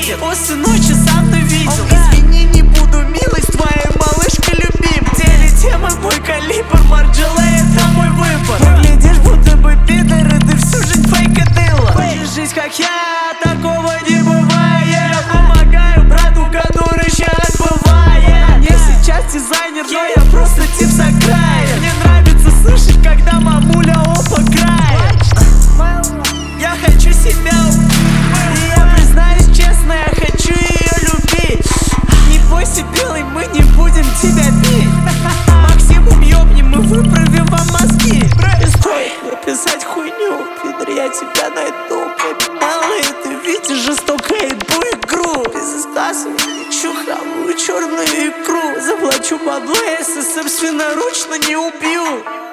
видит, после ночи со мной видел. Извини, не буду, милость твоя малышка любим. Деле тема мой калибр, Марджела это мой выбор. Выглядишь будто бы пидор, и ты всю жизнь фейкадыла. Хочешь жить как я, такого не бывает. Я помогаю брату, который ща отбывает. Мне сейчас дизайнер, но я просто тип с окраин. Мне нравится слышать, когда мамуля опа крает. Я хочу себя и я признаюсь честно, я хочу ее любить. Не бойся, белый, мы не будем тебя бить. Максимум ёбни, мы выправим вам мозги. Не стоит мне писать хуйню, пидор, я тебя найду. Малый, ты видишь жестокую игру. Без изгласа лечу хавую черную икру. Заплачу бабло, если собственноручно не убью.